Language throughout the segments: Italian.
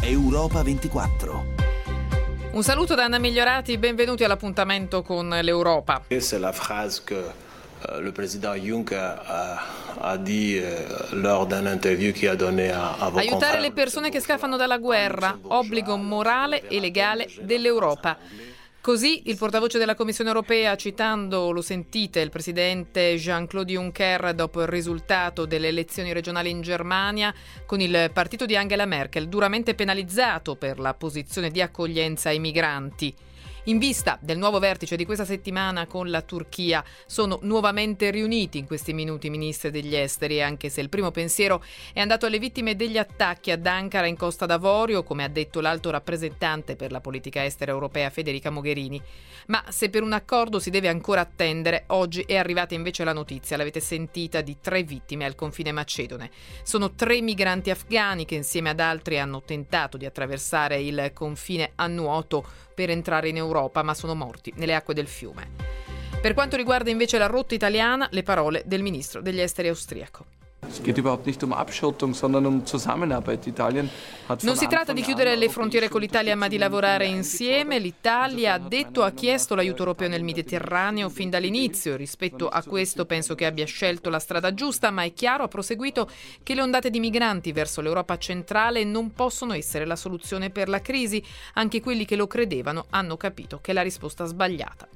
Europa 24. Un saluto da Anna Migliorati, benvenuti all'appuntamento con l'Europa. C'est la phrase que le président Juncker a dit lors d'un interview che ha donné a vos Aiutare le persone che scappano dalla guerra, obbligo morale e legale dell'Europa. Così il portavoce della Commissione europea, citando, lo sentite, il presidente Jean-Claude Juncker dopo il risultato delle elezioni regionali in Germania, con il partito di Angela Merkel duramente penalizzato per la posizione di accoglienza ai migranti. In vista del nuovo vertice di questa settimana con la Turchia, sono nuovamente riuniti in questi minuti i ministri degli esteri, anche se il primo pensiero è andato alle vittime degli attacchi ad Ankara in Costa d'Avorio, come ha detto l'alto rappresentante per la politica estera europea Federica Mogherini. Ma se per un accordo si deve ancora attendere, oggi è arrivata invece la notizia, l'avete sentita, di 3 vittime al confine macedone. Sono 3 migranti afghani che insieme ad altri hanno tentato di attraversare il confine a nuoto per entrare in Europa, ma sono morti nelle acque del fiume. Per quanto riguarda invece la rotta italiana, le parole del ministro degli esteri austriaco. Non si tratta di chiudere le frontiere con l'Italia, ma di lavorare insieme. L'Italia, ha detto, ha chiesto l'aiuto europeo nel Mediterraneo fin dall'inizio. Rispetto a questo penso che abbia scelto la strada giusta, ma è chiaro, ha proseguito, che le ondate di migranti verso l'Europa centrale non possono essere la soluzione per la crisi. Anche quelli che lo credevano hanno capito che è la risposta sbagliata.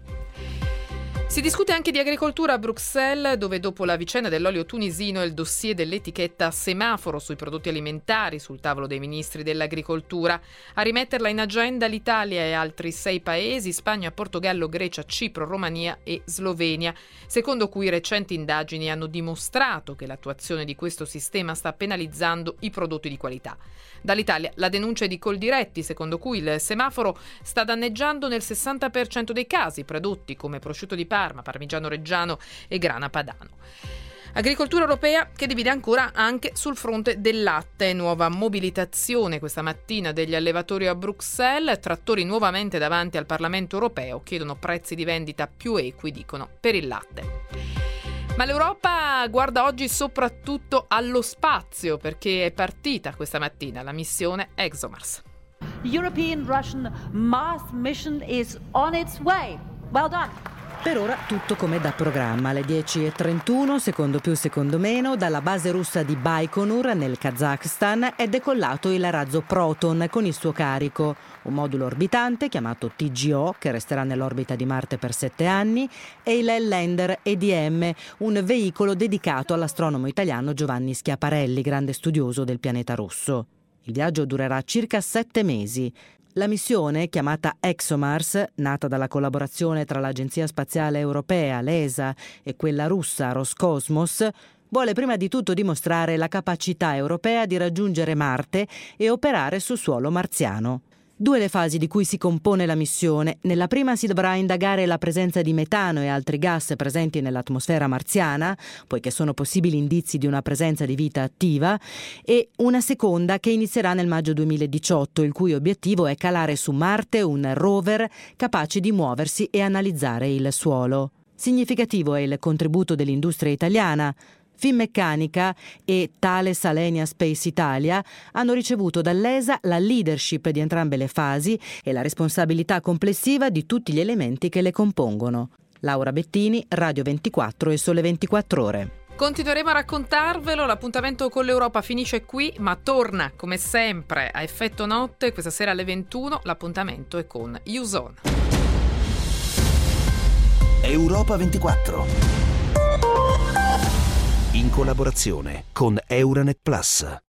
Si discute anche di agricoltura a Bruxelles, dove dopo la vicenda dell'olio tunisino e il dossier dell'etichetta semaforo sui prodotti alimentari sul tavolo dei ministri dell'agricoltura, a rimetterla in agenda l'Italia e altri 6 paesi, Spagna, Portogallo, Grecia, Cipro, Romania e Slovenia, secondo cui recenti indagini hanno dimostrato che l'attuazione di questo sistema sta penalizzando i prodotti di qualità. Dall'Italia la denuncia è di Coldiretti, secondo cui il semaforo sta danneggiando nel 60% dei casi prodotti come prosciutto di Parma, parmigiano reggiano e grana padano. Agricoltura europea che divide ancora anche sul fronte del latte. Nuova mobilitazione questa mattina degli allevatori a Bruxelles, trattori nuovamente davanti al Parlamento europeo, chiedono prezzi di vendita più equi, dicono, per il latte. Ma l'Europa guarda oggi soprattutto allo spazio, perché è partita questa mattina la missione ExoMars. European Russian Mars mission is on its way. Well done. Per ora tutto come da programma. Alle 10:31, secondo più secondo meno, dalla base russa di Baikonur nel Kazakhstan è decollato il razzo Proton con il suo carico, un modulo orbitante chiamato TGO che resterà nell'orbita di Marte per 7 anni, e il Lander EDM, un veicolo dedicato all'astronomo italiano Giovanni Schiaparelli, grande studioso del pianeta rosso. Il viaggio durerà circa 7 mesi. La missione, chiamata ExoMars, nata dalla collaborazione tra l'Agenzia Spaziale Europea, l'ESA, e quella russa Roscosmos, vuole prima di tutto dimostrare la capacità europea di raggiungere Marte e operare sul suolo marziano. 2 le fasi di cui si compone la missione. Nella prima si dovrà indagare la presenza di metano e altri gas presenti nell'atmosfera marziana, poiché sono possibili indizi di una presenza di vita attiva, e una seconda che inizierà nel maggio 2018, il cui obiettivo è calare su Marte un rover capace di muoversi e analizzare il suolo. Significativo è il contributo dell'industria italiana. Finmeccanica e Thales Alenia Space Italia hanno ricevuto dall'ESA la leadership di entrambe le fasi e la responsabilità complessiva di tutti gli elementi che le compongono. Laura Bettini, Radio 24 e Sole 24 Ore. Continueremo a raccontarvelo, l'appuntamento con l'Europa finisce qui, ma torna come sempre a effetto notte, questa sera alle 21, l'appuntamento è con Uson. Europa 24. In collaborazione con Euranet Plus.